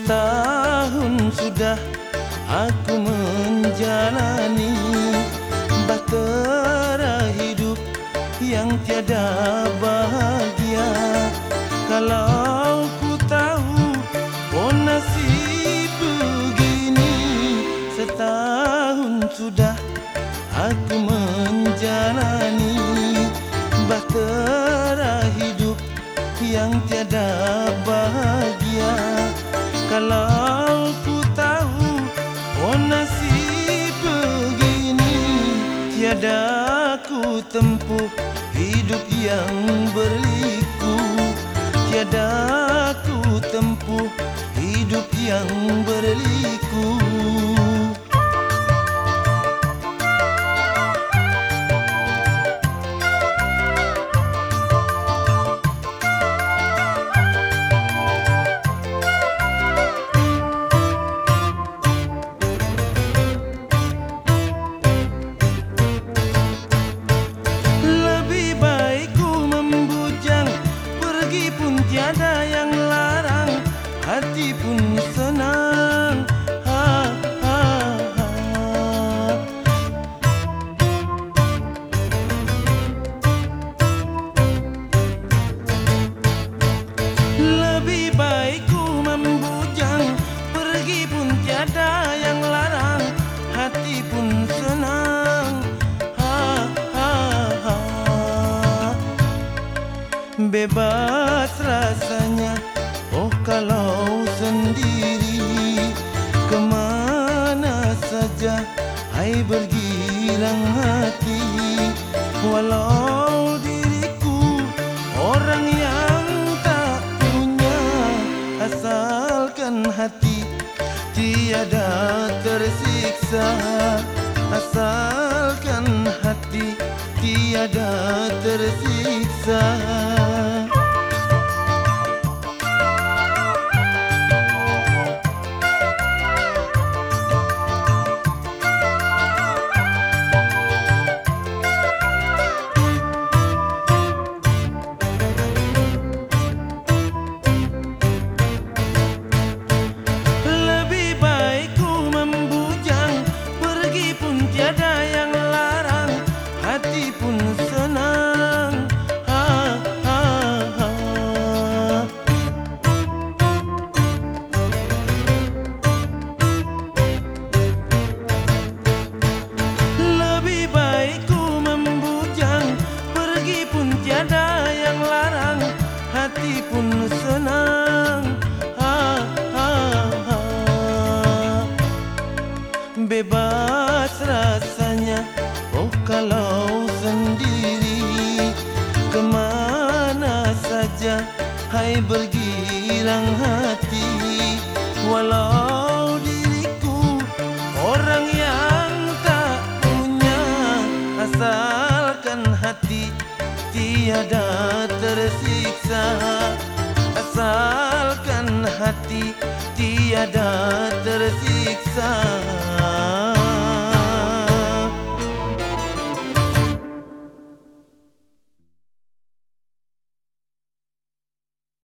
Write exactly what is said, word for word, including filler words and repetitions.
Setahun sudah aku menjalani bahtera hidup yang tiada bahagia. Kalau ku tahu oh nasib begini, setahun sudah aku menjalani bahtera hidup yang tiada bahagia. Kalau ku tahu oh nasib begini, tiada ku tempuh hidup yang berliku, tiada ku tempuh hidup yang berliku. Tiada yang larang, hati pun senang. Ha, ha, ha. Lebih baik ku membujang, pergi pun tiada yang larang, hati pun senang. Ha, ha, ha. Bebas rasanya, oh kalau sendiri, kemana saja, hai bergilang hati. Walau diriku orang yang tak punya, asalkan hati tiada tersiksa, asalkan hati tiada tersiksa. Hati pun senang. Ha, ha, ha. Bebas rasanya, oh kalau sendiri, kemana saja, hai bergilang hati. Walau diriku orang yang tak punya, asalkan hati tiada tersiksa, asalkan hati tiada tersiksa.